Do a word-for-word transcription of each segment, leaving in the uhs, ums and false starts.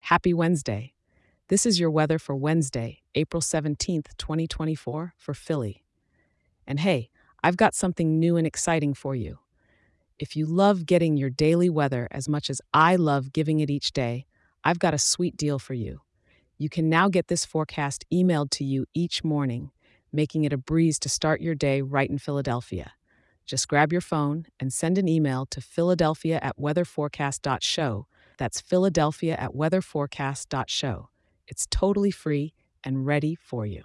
Happy Wednesday. This is your weather for Wednesday, April seventeenth, twenty twenty-four, for Philly. And hey, I've got something new and exciting for you. If you love getting your daily weather as much as I love giving it each day, I've got a sweet deal for you. You can now get this forecast emailed to you each morning, making it a breeze to start your day right in Philadelphia. Just grab your phone and send an email to Philadelphia at weatherforecast dot show. That's Philadelphia at weatherforecast dot show. It's totally free and ready for you.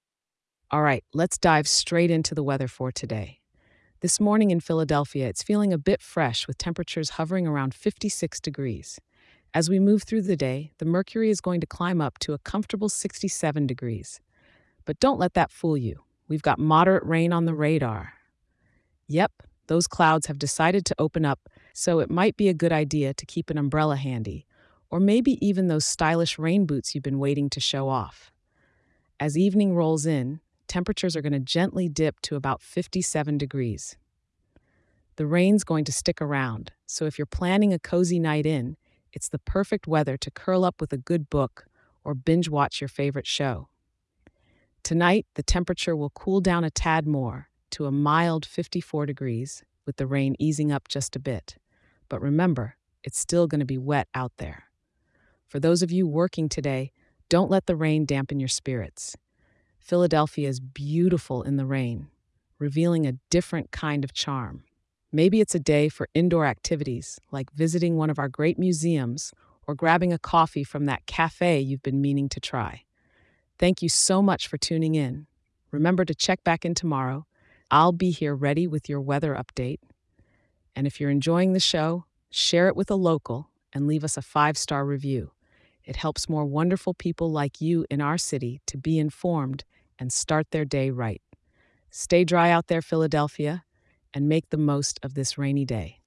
All right, let's dive straight into the weather for today. This morning in Philadelphia, it's feeling a bit fresh with temperatures hovering around fifty-six degrees. As we move through the day, the mercury is going to climb up to a comfortable sixty-seven degrees. But don't let that fool you. We've got moderate rain on the radar. Yep, those clouds have decided to open up, so it might be a good idea to keep an umbrella handy, or maybe even those stylish rain boots you've been waiting to show off. As evening rolls in, temperatures are going to gently dip to about fifty-seven degrees. The rain's going to stick around, so if you're planning a cozy night in, it's the perfect weather to curl up with a good book or binge watch your favorite show. Tonight, the temperature will cool down a tad more to a mild fifty-four degrees, with the rain easing up just a bit. But remember, it's still going to be wet out there. For those of you working today, don't let the rain dampen your spirits. Philadelphia is beautiful in the rain, revealing a different kind of charm. Maybe it's a day for indoor activities, like visiting one of our great museums or grabbing a coffee from that cafe you've been meaning to try. Thank you so much for tuning in. Remember to check back in tomorrow. I'll be here ready with your weather update. And if you're enjoying the show, share it with a local and leave us a five-star review. It helps more wonderful people like you in our city to be informed and start their day right. Stay dry out there, Philadelphia, and make the most of this rainy day.